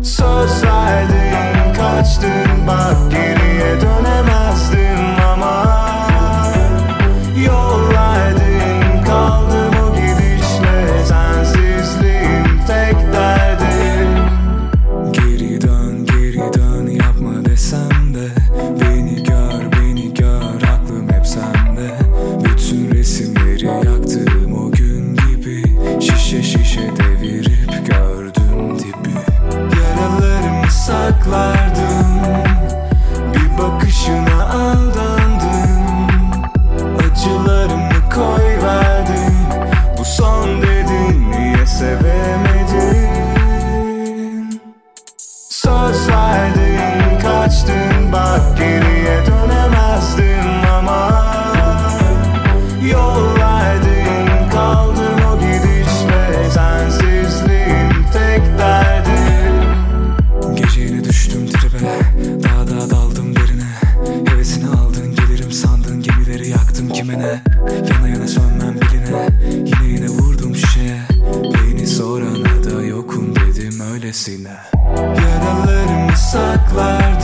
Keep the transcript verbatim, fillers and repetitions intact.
Söz verdin, kaçtın, bak geriye dönemezdim ama yol verdin, kaldım o gidişle, sensizliğim tek derdim. Geri dön, geri dön, yapma desem de beni gör, beni gör, aklım hep sende. Bütün resimleri yaktığım o gün gibi, şişe şişe devirip gördüm dibi. Yaralarımı saklardım, bir bakışına aldandım. Acılarımı koyverdim, bu son dedin, niye sevemedin? Söz verdin, kaçtın, bak geriye dönemezdim ama yol verdin, kaldım o gidişle, sensizliğim tek derdim. Gece yine düştüm tribe, daha da daldım derine. Hevesini aldın, gelirim sandın, gemileri yaktım kime ne? Yana yana sönmem biline, yine yine vurdum şişeye. Beni sorana da yokum dedim öylesine. Yaralarımı saklardım,